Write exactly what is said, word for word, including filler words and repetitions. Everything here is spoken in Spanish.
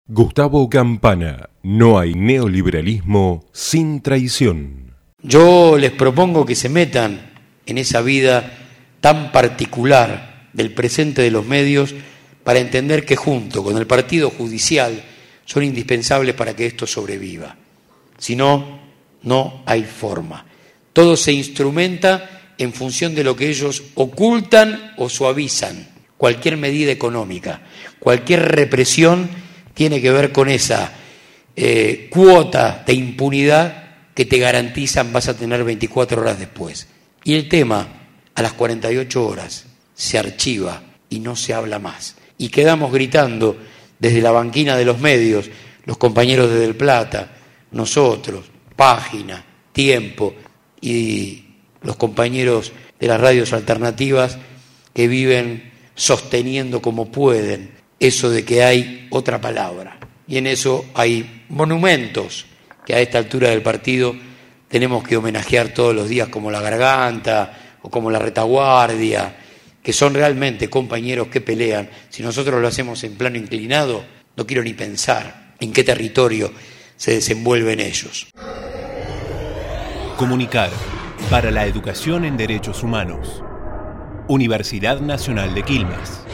Gustavo Campana, no hay neoliberalismo sin traición. Yo les propongo que se metan en esa vida tan particular del presente de los medios para entender que junto con el partido judicial son indispensables para que esto sobreviva. Si no, no hay forma. Todo se instrumenta en función de lo que ellos ocultan o suavizan. Cualquier medida económica, cualquier represión tiene que ver con esa eh, cuota de impunidad que te garantizan vas a tener veinticuatro horas después. Y el tema, a las cuarenta y ocho horas, se archiva y no se habla más. Y quedamos gritando desde la banquina de los medios, los compañeros de Del Plata, nosotros, Página, Tiempo y los compañeros de las radios alternativas que viven sosteniendo como pueden eso de que hay otra palabra. Y en eso hay monumentos que a esta altura del partido tenemos que homenajear todos los días, como La Garganta o como La Retaguardia, que son realmente compañeros que pelean. Si nosotros lo hacemos en plano inclinado, no quiero ni pensar en qué territorio se desenvuelven ellos. Comunicar para la educación en derechos humanos. Universidad Nacional de Quilmes.